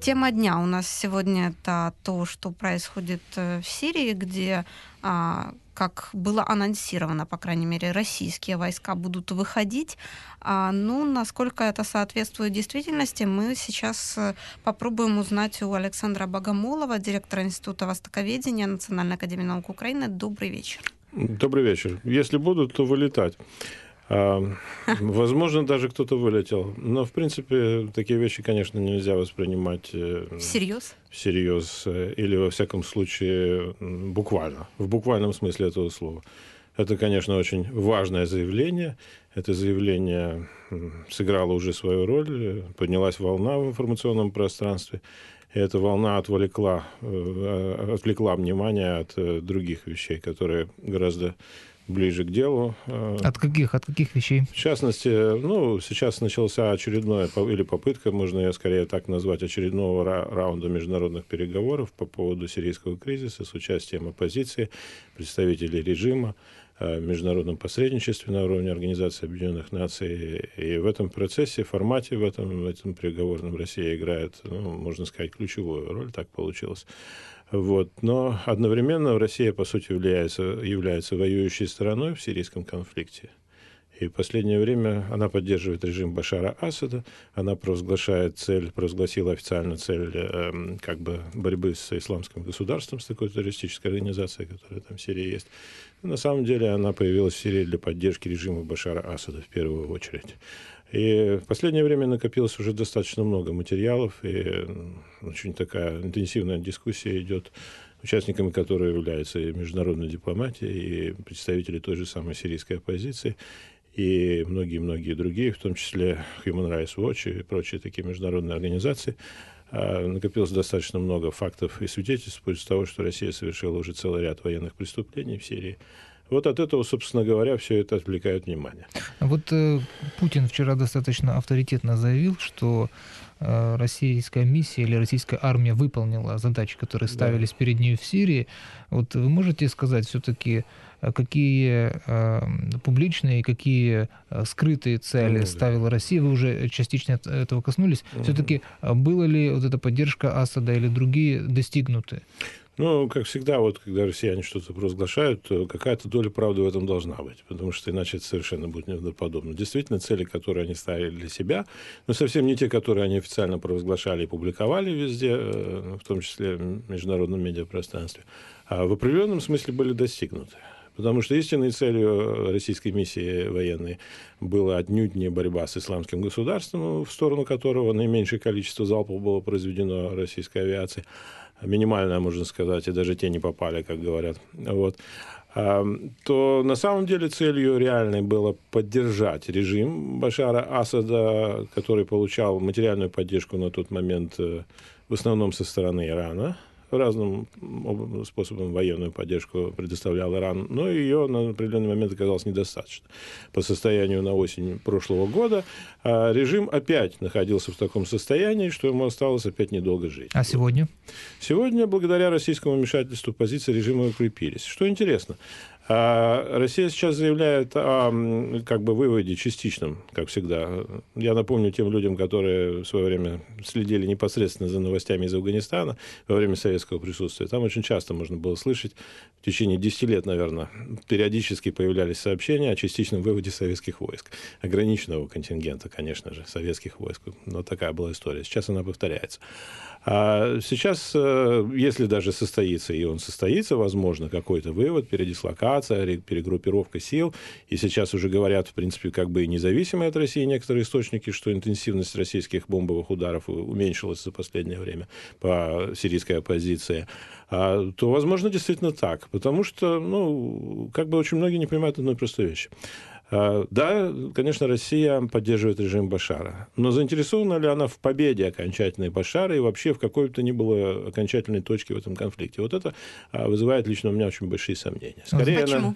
Тема дня у нас сегодня это то, что происходит в Сирии, где, как было анонсировано, по крайней мере, российские войска будут выходить. Ну, насколько это соответствует действительности, мы сейчас попробуем узнать у Александра Богомолова, директора Института Востоковедения Национальной академии наук Украины. Добрый вечер. Добрый вечер. Если будут, то вылетать. Возможно, даже кто-то вылетел. Но, в принципе, такие вещи, конечно, нельзя воспринимать всерьез или, во всяком случае, буквально, в буквальном смысле этого слова. Это, конечно, очень важное заявление. Это заявление сыграло уже свою роль, поднялась волна в информационном пространстве. И эта волна отвлекла внимание от других вещей, которые гораздо ближе к делу. От каких вещей? В частности, сейчас начался очередное, или попытка, можно ее скорее так назвать, очередного раунда международных переговоров по поводу сирийского кризиса с участием оппозиции, представителей режима, в международном посредничестве на уровне Организации Объединенных Наций. И в этом процессе, формате, в этом переговорном Россия играет, можно сказать, ключевую роль, так получилось. Но одновременно Россия, по сути, является воюющей стороной в сирийском конфликте. И в последнее время она поддерживает режим Башара Асада, она провозгласила официально цель борьбы с исламским государством, с такой террористической организацией, которая там в Сирии есть. Но на самом деле она появилась в Сирии для поддержки режима Башара Асада в первую очередь. И в последнее время накопилось уже достаточно много материалов, и очень такая интенсивная дискуссия идет, участниками которой являются и международная дипломатия, и представители той же самой сирийской оппозиции, и многие-многие другие, в том числе Human Rights Watch и прочие такие международные организации. Накопилось достаточно много фактов и свидетельств в пользу того, что Россия совершила уже целый ряд военных преступлений в Сирии. Вот от этого, собственно говоря, все это отвлекает внимание. Путин вчера достаточно авторитетно заявил, что российская миссия или российская армия выполнила задачи, которые ставились перед ней в Сирии. Вы можете сказать все-таки, какие публичные и какие скрытые цели ставила Россия? Вы уже частично этого коснулись. Все-таки была ли эта поддержка Асада или другие достигнуты? Как всегда, когда россияне что-то провозглашают, то какая-то доля правды в этом должна быть, потому что иначе это совершенно будет неправдоподобно. Действительно, цели, которые они ставили для себя, но совсем не те, которые они официально провозглашали и публиковали везде, в том числе в международном медиапространстве, а в определенном смысле были достигнуты. Потому что истинной целью российской миссии военной была отнюдь не борьба с исламским государством, в сторону которого наименьшее количество залпов было произведено российской авиацией, минимальная, можно сказать, и даже те не попали, как говорят. То на самом деле целью реальной было поддержать режим Башара Асада, который получал материальную поддержку на тот момент в основном со стороны Ирана. Разным способом военную поддержку предоставлял Иран, но ее на определенный момент оказалось недостаточно. По состоянию на осень прошлого года режим опять находился в таком состоянии, что ему осталось опять недолго жить. А сегодня? Сегодня, благодаря российскому вмешательству, позиции режима укрепились. Что интересно, Россия сейчас заявляет о выводе частичном, как всегда. Я напомню тем людям, которые в свое время следили непосредственно за новостями из Афганистана во время советского присутствия. Там очень часто можно было слышать, в течение 10 лет, наверное, периодически появлялись сообщения о частичном выводе советских войск. Ограниченного контингента, конечно же, советских войск. Но такая была история. Сейчас она повторяется. А сейчас, если даже состоится, и он состоится, возможно, какой-то вывод, передислокация, перегруппировка сил, и сейчас уже говорят, в принципе, и независимые от России некоторые источники, что интенсивность российских бомбовых ударов уменьшилась за последнее время по сирийской оппозиции, то, возможно, действительно так, потому что, очень многие не понимают одной простой вещи. Да, конечно, Россия поддерживает режим Башара, но заинтересована ли она в победе окончательной Башара и вообще в какой-то ни было окончательной точке в этом конфликте? Вот это вызывает лично у меня очень большие сомнения. Почему?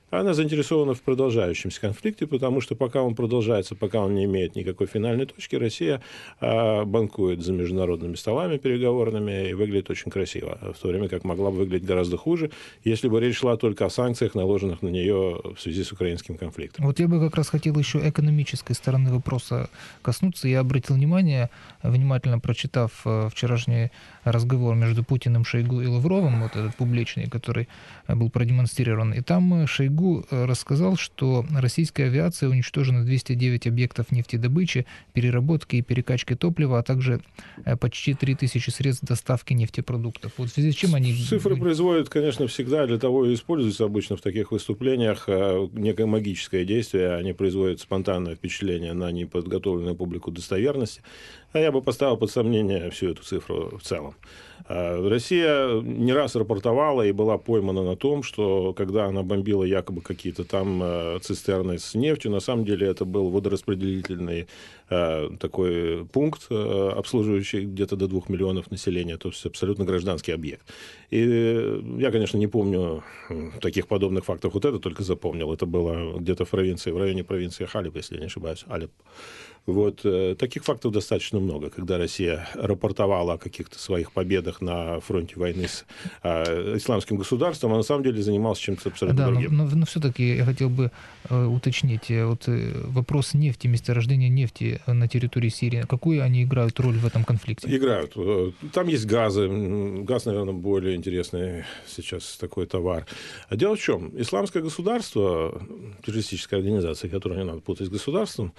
Она заинтересована в продолжающемся конфликте, потому что пока он продолжается, пока он не имеет никакой финальной точки, Россия банкует за международными столами переговорными и выглядит очень красиво, в то время как могла бы выглядеть гораздо хуже, если бы речь шла только о санкциях, наложенных на нее в связи с украинским конфликтом. Вот я бы как раз хотел еще экономической стороны вопроса коснуться. Я обратил внимание, внимательно прочитав вчерашний разговор между Путиным, Шойгу и Лавровым, вот этот публичный, который был продемонстрирован, и там Шойгу рассказал, что российская авиация уничтожена 209 объектов нефтедобычи, переработки и перекачки топлива, а также почти 3000 средств доставки нефтепродуктов. Вот в связи с чем они... Цифры производят, конечно, всегда, для того и используются обычно в таких выступлениях некое магическое действие, они производят спонтанное впечатление на неподготовленную публику достоверности. А я бы поставил под сомнение всю эту цифру в целом. Россия не раз рапортовала и была поймана на том, что когда она бомбила якобы какие-то там цистерны с нефтью, на самом деле это был водораспределительный такой пункт, обслуживающий где-то до 2 миллионов населения, то есть абсолютно гражданский объект. И я, конечно, не помню таких подобных фактов, вот это только запомнил. Это было где-то в провинции, в районе провинции Халеб, если я не ошибаюсь, Алеп. Вот. Таких фактов достаточно много, когда Россия рапортовала о каких-то своих победах на фронте войны с исламским государством, а на самом деле занималась чем-то абсолютно другим. Но все-таки я хотел бы уточнить вот вопрос нефти, месторождения нефти на территории Сирии. Какую они играют роль в этом конфликте? Играют. Там есть газы. Газ, наверное, более интересный сейчас такой товар. А дело в чем? Исламское государство, террористическая организация, которую не надо путать с государством,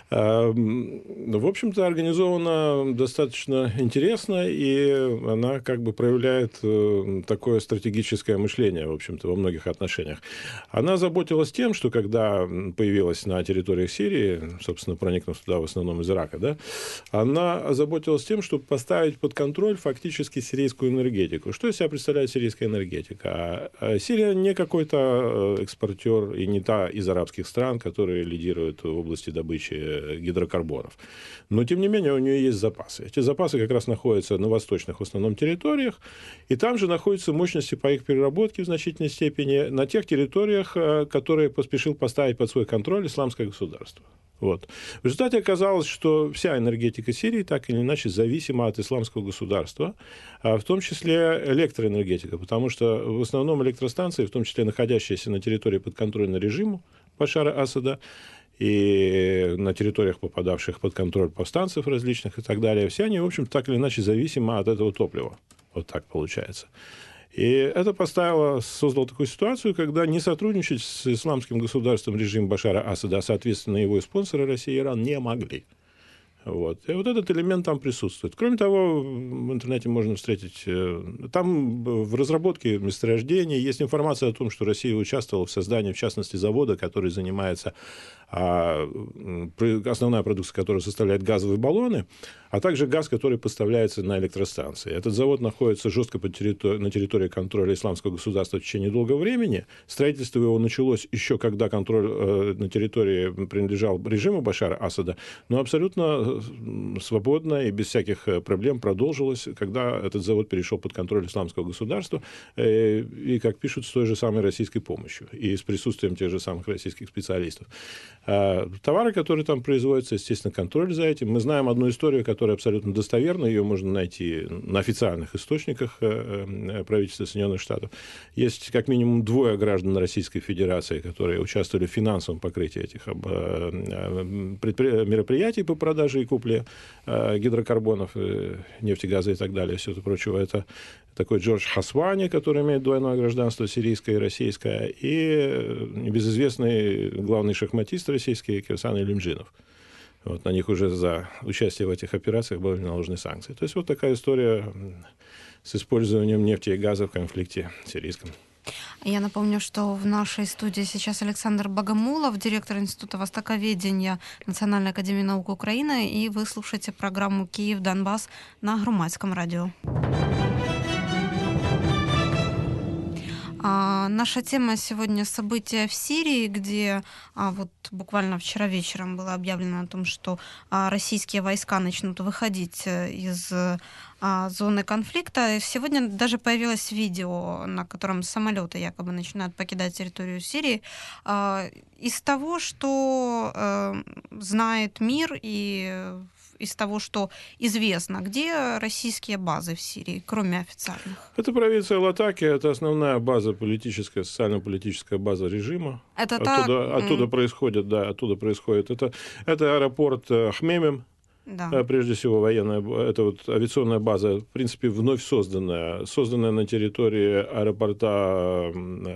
в общем-то, организована достаточно интересно, и она как бы проявляет такое стратегическое мышление, в общем-то, во многих отношениях. Она заботилась тем, что когда появилась на территории Сирии, собственно, проникнув туда в основном из Ирака, да, она озаботилась тем, чтобы поставить под контроль фактически сирийскую энергетику. Что из себя представляет сирийская энергетика? Сирия не какой-то экспортер и не та из арабских стран, которые лидируют в области добычи гидрокарбонов. Но, тем не менее, у нее есть запасы. Эти запасы как раз находятся на восточных в основном территориях, и там же находятся мощности по их переработке в значительной степени на тех территориях, которые поспешил поставить под свой контроль исламское государство. Вот. В результате оказалось, что вся энергетика Сирии так или иначе зависима от исламского государства, в том числе электроэнергетика, потому что в основном электростанции, в том числе находящиеся на территории подконтрольной режиму Башара Асада, и на территориях, попадавших под контроль повстанцев различных и так далее, все они, в общем, так или иначе зависимы от этого топлива. Вот так получается. И это создало такую ситуацию, когда не сотрудничать с исламским государством режим Башара Асада, а, соответственно, его спонсоры Россия и Иран не могли. Вот. И вот этот элемент там присутствует. Кроме того, в интернете можно встретить... Там в разработке месторождений есть информация о том, что Россия участвовала в создании, в частности, завода, который занимается... основная продукция которой составляет газовые баллоны, а также газ, который поставляется на электростанции. Этот завод находится жестко на территории контроля исламского государства в течение долгого времени. Строительство его началось еще когда контроль на территории принадлежал режиму Башара Асада, но абсолютно свободно и без всяких проблем продолжилось, когда этот завод перешел под контроль исламского государства, и, как пишут, с той же самой российской помощью, и с присутствием тех же самых российских специалистов. Товары, которые там производятся, естественно, контроль за этим. Мы знаем одну историю, которая абсолютно достоверна, ее можно найти на официальных источниках правительства Соединенных Штатов. Есть как минимум 2 граждан Российской Федерации, которые участвовали в финансовом покрытии этих мероприятий по продаже и купле гидрокарбонов, нефти, газа и так далее, все это прочего. Это такой Джордж Хасвани, который имеет двойное гражданство, сирийское и российское, и небезызвестный главный шахматист российский Кирсан Илюмжинов. Вот, на них уже за участие в этих операциях были наложены санкции. То есть вот такая история с использованием нефти и газа в конфликте сирийском. Я напомню, что в нашей студии сейчас Александр Богомолов, директор Института востоковедения Национальной академии наук Украины, и вы слушаете программу «Киев-Донбасс» на Громадском радио. Наша тема сегодня — события в Сирии, где вот буквально вчера вечером было объявлено о том, что российские войска начнут выходить из зоны конфликта. Сегодня даже появилось видео, на котором самолеты якобы начинают покидать территорию Сирии. Из того, что знает мир, и из того, что известно, где российские базы в Сирии, кроме официальных? Это провинция Латакия, это основная база политическая, социально-политическая база режима. Это оттуда происходит. Это аэропорт Хмемим. Да. Прежде всего, это вот авиационная база, в принципе, вновь созданная на территории аэропорта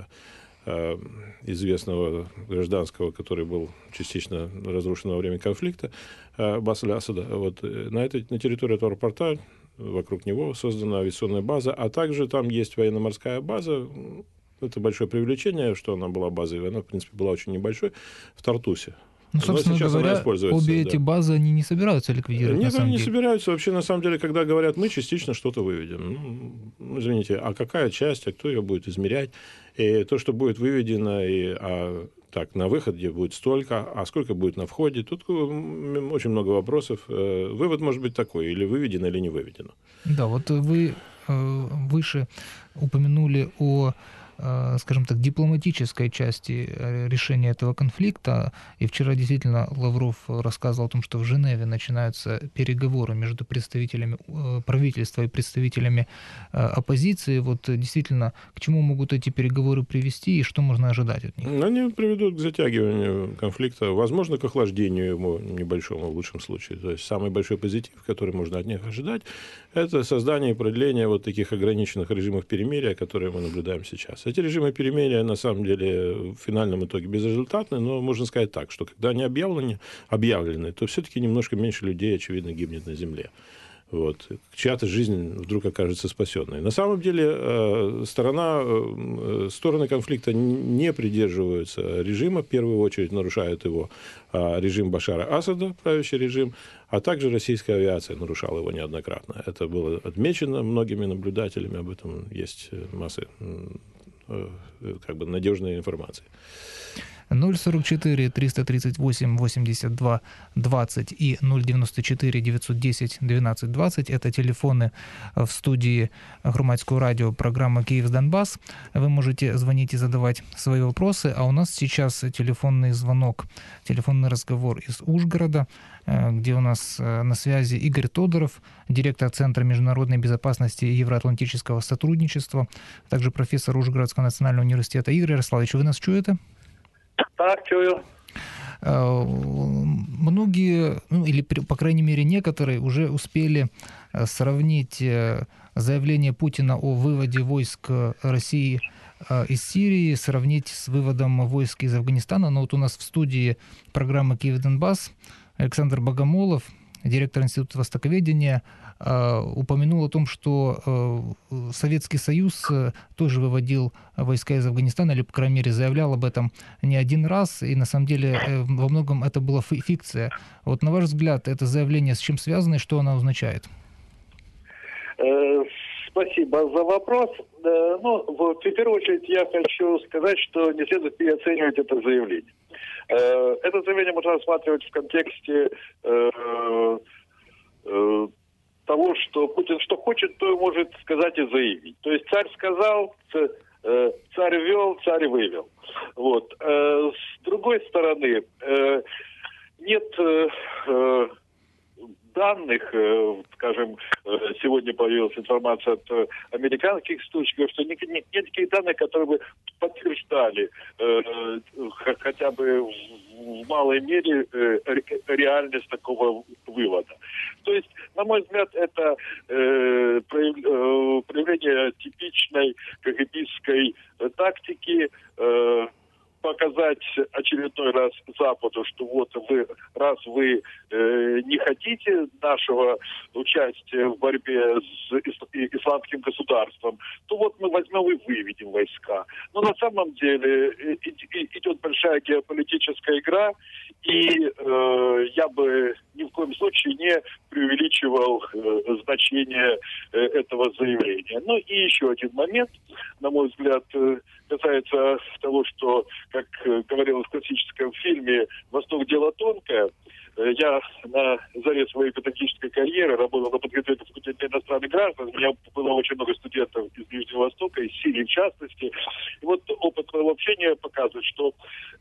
известного гражданского, который был частично разрушен во время конфликта, Бас-аль-Асада. Вот, на территории этого аэропорта, вокруг него создана авиационная база, а также там есть военно-морская база. Это большое привлечение, что она была базой. Она, в принципе, была очень небольшой, в Тартусе. Ну, собственно говоря, обе эти базы, они не собираются ликвидировать. Нет, они не собираются. Вообще, на самом деле, когда говорят, мы частично что-то выведем. Ну, извините, а какая часть, а кто ее будет измерять? И то, что будет выведено, на выходе будет столько, а сколько будет на входе? Тут очень много вопросов. Вывод может быть такой, или выведено, или не выведено. Да, вот вы выше упомянули о, скажем так, дипломатической части решения этого конфликта. И вчера действительно Лавров рассказывал о том, что в Женеве начинаются переговоры между представителями правительства и представителями оппозиции. Вот действительно, к чему могут эти переговоры привести и что можно ожидать от них? Они приведут к затягиванию конфликта, возможно, к охлаждению его небольшому в лучшем случае. То есть самый большой позитив, который можно от них ожидать, это создание и продление вот таких ограниченных режимов перемирия, которые мы наблюдаем сейчас. Эти режимы перемирия, на самом деле, в финальном итоге безрезультатны, но можно сказать так, что когда они объявлены, то все-таки немножко меньше людей, очевидно, гибнет на земле. Вот. Чья-то жизнь вдруг окажется спасенной. На самом деле стороны конфликта не придерживаются режима, в первую очередь нарушают его режим Башара Асада, правящий режим, а также российская авиация нарушала его неоднократно. Это было отмечено многими наблюдателями, об этом есть масса надежной информации. 044 338 82 20 и 094 910 12 20 – это телефоны в студии Громадского радио программы «Киев-Донбасс». Вы можете звонить и задавать свои вопросы, а у нас сейчас телефонный разговор из Ужгорода, где у нас на связи Игорь Тодоров, директор Центра международной безопасности и евроатлантического сотрудничества, также профессор Ужгородского национального университета. Игорь Ярославович, вы нас чуете? Так, чую. Многие, или, по крайней мере, некоторые уже успели сравнить заявление Путина о выводе войск России из Сирии, сравнить с выводом войск из Афганистана. Но вот у нас в студии программы «Киев-Донбасс» Александр Богомолов, директор Института востоковедения, упомянул о том, что Советский Союз тоже выводил войска из Афганистана, или, по крайней мере, заявлял об этом не один раз, и на самом деле во многом это была фикция. Вот на ваш взгляд, это заявление с чем связано и что оно означает? Спасибо за вопрос. В первую очередь я хочу сказать, что не следует переоценивать это заявление. Это заявление можно рассматривать в контексте того, что Путин что хочет, то может сказать и заявить. То есть царь сказал, царь вел, царь вывел. Вот. С другой стороны, нет данных, скажем, сегодня появилась информация от американских источников, что нет никаких данных, которые бы подтверждали хотя бы в малой мере реальность такого вывода. То есть, на мой взгляд, это проявление типичной КГБистской тактики, показать очередной раз Западу, что вот вы не хотите нашего участия в борьбе с исламским государством, то вот мы возьмем и выведем войска. Но на самом деле идет большая геополитическая игра, и я бы ни в коем случае не преувеличивал значение этого заявления. Ну и еще один момент, на мой взгляд, касается того, что, как говорилось в классическом фильме «Восток – дело тонкое». Я на заре своей педагогической карьеры работал на подготовке факультета иностранных граждан. У меня было очень много студентов из Ближнего Востока, из Сирии в частности. И вот опыт моего общения показывает, что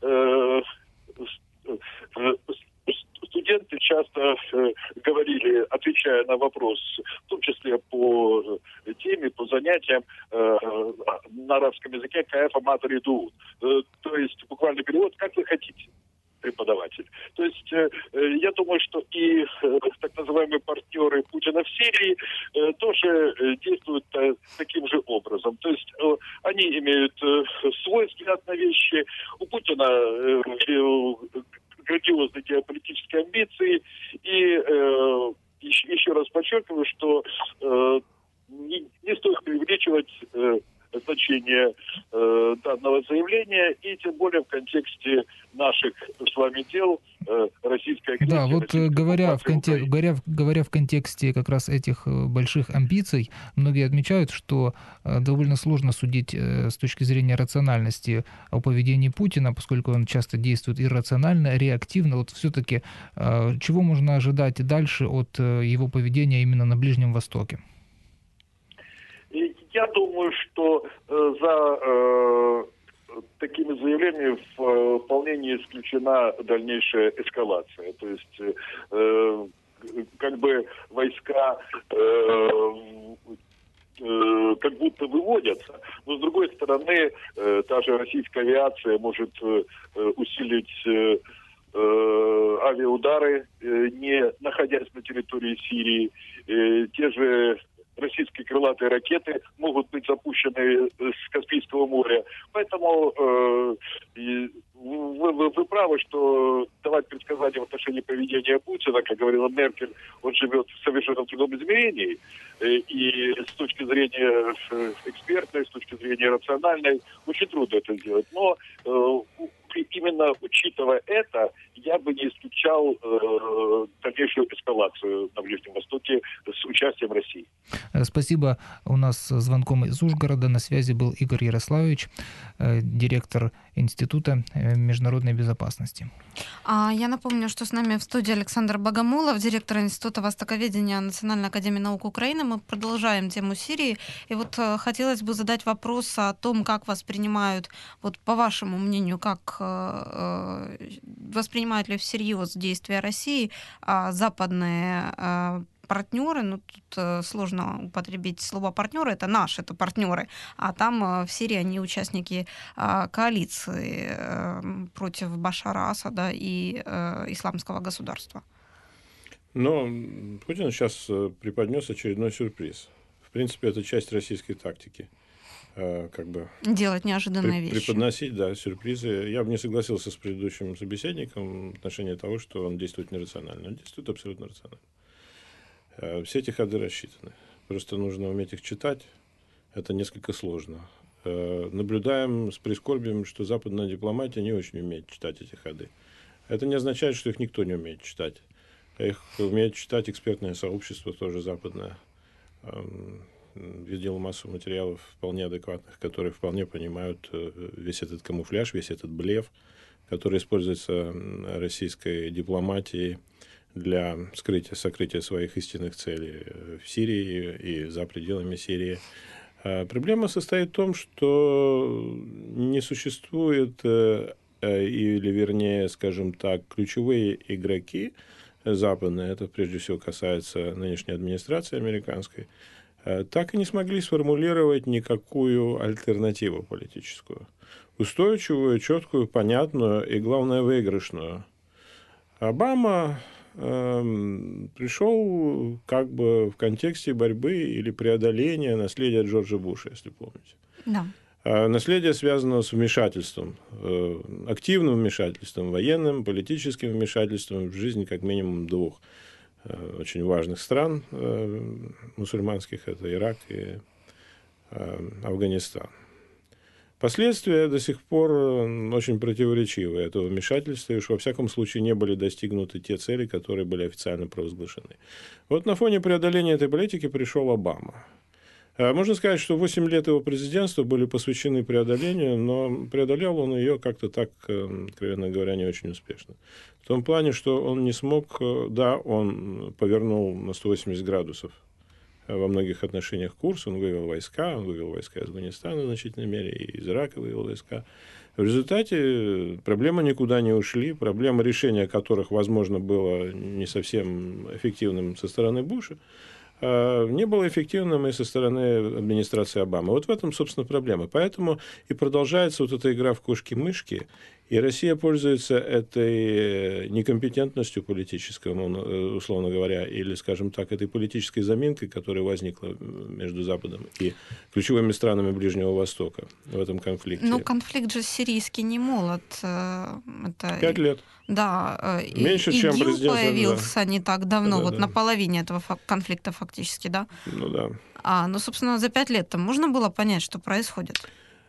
студенты часто говорили, отвечая на вопрос, в том числе по теме, по занятиям на арабском языке «Каэфа матери ду». То есть буквальный перевод «как вы хотите». Преподаватель. То есть я думаю, что и так называемые партнеры Путина в Сирии тоже действуют таким же образом. То есть они имеют свой взгляд на вещи. У Путина грандиозные геополитические амбиции. И еще раз подчеркиваю, что не стоит преувеличивать значение данного заявления, и тем более в контексте наших с вами дел российской агрессии. Да, вот говоря в контексте как раз этих больших амбиций, многие отмечают, что довольно сложно судить с точки зрения рациональности о поведении Путина, поскольку он часто действует иррационально, реактивно. Вот все-таки чего можно ожидать дальше от его поведения именно на Ближнем Востоке? Я думаю, что за такими заявлениями вполне не исключена дальнейшая эскалация. То есть как бы войска как будто выводятся, но с другой стороны та же российская авиация может усилить авиаудары, не находясь на территории Сирии. Те же российские крылатые ракеты могут быть запущены с Каспийского моря. Поэтому вы правы, что давать предсказания в отношении поведения Путина, как говорила Меркель, он живет в совершенно другом измерении. И с точки зрения экспертной, с точки зрения рациональной, очень трудно это сделать. Но именно учитывая это, я бы не исключал дальнейшую эскалацию на Ближнем Востоке с участием России. Спасибо. У нас звонком из Ужгорода на связи был Игорь Ярославович, директор Института международной безопасности. Я напомню, что с нами в студии Александр Богомолов, директор Института востоковедения Национальной академии наук Украины. Мы продолжаем тему Сирии. И вот хотелось бы задать вопрос о том, как воспринимают, вот по вашему мнению, как воспринимают ли всерьез действия России западные партнеры, ну тут сложно употребить слово партнеры, это наши, это партнеры, а там в Сирии они участники коалиции против Башара Асада и исламского государства. Но Путин сейчас преподнес очередной сюрприз. В принципе, это часть российской тактики. Как бы делать неожиданные вещи. Преподносить, да, сюрпризы. Я бы не согласился с предыдущим собеседником в отношении того, что он действует нерационально. Он действует абсолютно рационально. Все эти ходы рассчитаны. Просто нужно уметь их читать. Это несколько сложно. Наблюдаем с прискорбием, что западная дипломатия не очень умеет читать эти ходы. Это не означает, что их никто не умеет читать. Их умеет читать экспертное сообщество, тоже западное. Видел массу материалов вполне адекватных, которые вполне понимают весь этот камуфляж, весь этот блеф, который используется российской дипломатией для сокрытия своих истинных целей в Сирии и за пределами Сирии. Проблема состоит в том, что не существует, или вернее, скажем так, ключевые игроки западные, это прежде всего касается нынешней администрации американской, так и не смогли сформулировать никакую альтернативу политическую. Устойчивую, четкую, понятную и, главное, выигрышную. Обама пришел как бы в контексте борьбы или преодоления наследия Джорджа Буша, если помните. Да. Наследие, связанного с вмешательством, активным вмешательством, военным, политическим вмешательством в жизнь как минимум двух очень важных стран мусульманских, это Ирак и Афганистан. Последствия до сих пор очень противоречивы этого вмешательства, и уж во всяком случае не были достигнуты те цели, которые были официально провозглашены. Вот на фоне преодоления этой политики пришел Обама. Можно сказать, что 8 лет его президентства были посвящены преодолению, но преодолел он ее как-то так, откровенно говоря, не очень успешно. В том плане, что он не смог, да, он повернул на 180 градусов во многих отношениях курс, он вывел войска из Афганистана в значительной мере, и из Ирака вывел войска. В результате проблемы никуда не ушли, проблема решения которых, возможно, было не совсем эффективным со стороны Буша, не было эффективным и со стороны администрации Обамы. Вот в этом, собственно, проблема. Поэтому и продолжается вот эта игра в кошки-мышки, и Россия пользуется этой некомпетентностью политической, условно говоря, или, скажем так, этой политической заминкой, которая возникла между Западом и ключевыми странами Ближнего Востока в этом конфликте. Но конфликт же сирийский не молод. 5 лет. Да, меньше, чем ИГИЛ президент появился не так давно, да. на половине этого конфликта фактически, да? Ну да. Ну, собственно, за 5 лет-то можно было понять, что происходит?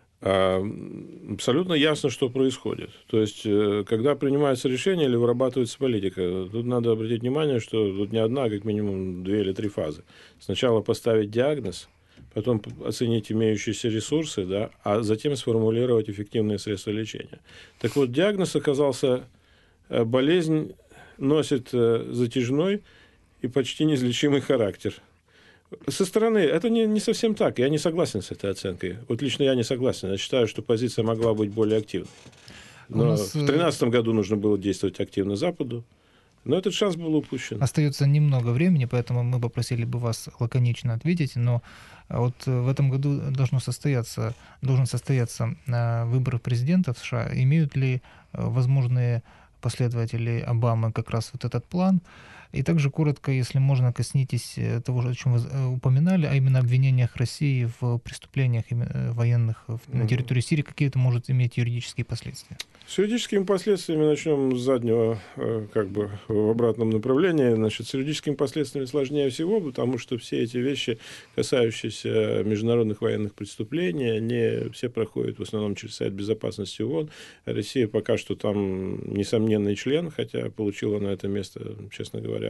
Абсолютно ясно, что происходит. То есть, когда принимается решение или вырабатывается политика, тут надо обратить внимание, что тут не одна, а как минимум 2 или 3 фазы. Сначала поставить диагноз, потом оценить имеющиеся ресурсы, да, а затем сформулировать эффективные средства лечения. Так вот, диагноз оказался: болезнь носит затяжной и почти неизлечимый характер. Со стороны это не совсем так. Я не согласен с этой оценкой. Вот лично я не согласен. Я считаю, что позиция могла быть более активной. Но в 2013 году нужно было действовать активно Западу. Но этот шанс был упущен. Остается немного времени, поэтому мы попросили бы вас лаконично ответить. Но вот в этом году должен состояться выбор президента в США. Имеют ли возможные последователи Обамы как раз вот этот план? И также коротко, если можно, коснитесь того, о чем вы упоминали, а именно обвинениях России в преступлениях военных на территории Сирии, какие это может иметь юридические последствия? С юридическими последствиями начнем с заднего, как бы в обратном направлении. Значит, с юридическими последствиями сложнее всего, потому что все эти вещи, касающиеся международных военных преступлений, они все проходят в основном через Совет Безопасности ООН. Россия пока что там несомненный член, хотя получила на это место, честно говоря,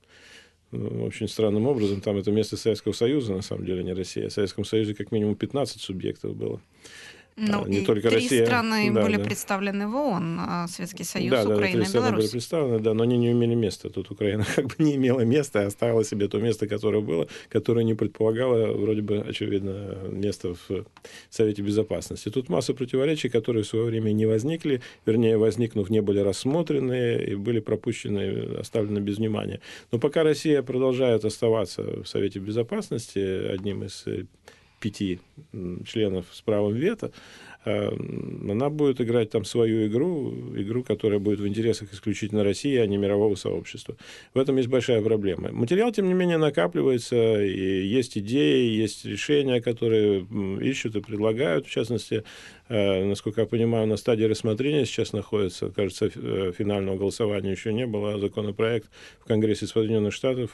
очень странным образом. Там это место Советского Союза, на самом деле, не Россия. В Советском Союзе как минимум 15 субъектов было. Ну, не и только 3 Россия. страны были представлены в ООН: Советский Союз, Украина 3 и страны были Беларусь. представлены, да, но они не имели места. Тут Украина как бы не имела места, а оставила себе то место, которое было, которое не предполагало, вроде бы, очевидно, место в Совете Безопасности. Тут масса противоречий, которые в свое время не возникли, вернее, возникнув, не были рассмотрены и были пропущены, оставлены без внимания. Но пока Россия продолжает оставаться в Совете Безопасности одним из 5 членов с правом вето, она будет играть там свою игру, которая будет в интересах исключительно России, а не мирового сообщества. В этом есть большая проблема. Материал, тем не менее, накапливается, и есть идеи, есть решения, которые ищут и предлагают. В частности, насколько я понимаю, на стадии рассмотрения сейчас находится, кажется, финального голосования еще не было, законопроект в Конгрессе Соединенных Штатов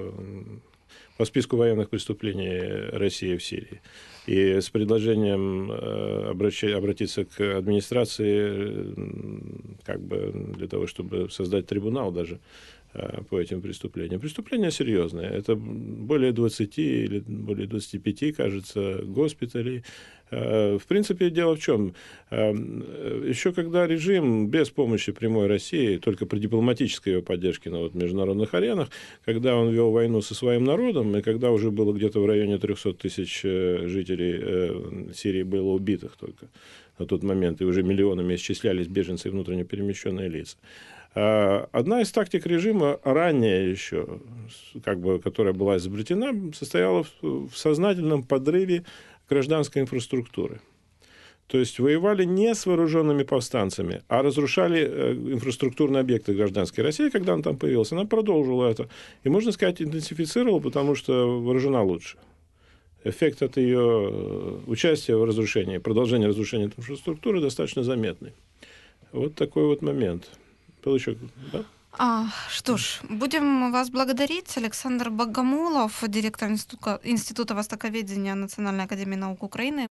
по списку военных преступлений России в Сирии. И с предложением обратиться к администрации как бы для того, чтобы создать трибунал даже по этим преступлениям. Преступления серьезные. Это более 20 или более 25, кажется, госпиталей. В принципе, дело в чем? Еще когда режим без помощи прямой России, только при дипломатической его поддержке на международных аренах, когда он вел войну со своим народом, и когда уже было где-то в районе 300 тысяч жителей Сирии было убитых только на тот момент, и уже миллионами исчислялись беженцы и внутренне перемещенные лица. Одна из тактик режима, ранее еще, как бы, которая была изобретена, состояла в сознательном подрыве гражданской инфраструктуры. То есть воевали не с вооруженными повстанцами, а разрушали инфраструктурные объекты гражданской. России, когда она там появилась, она продолжила это. И, можно сказать, интенсифицировала, потому что вооружена лучше. Эффект от ее участия в разрушении, продолжения разрушения инфраструктуры достаточно заметный. Вот такой вот момент. Был еще, да? Что ж, будем вас благодарить. Александр Богомолов, директор Института востоковедения Национальной академии наук Украины.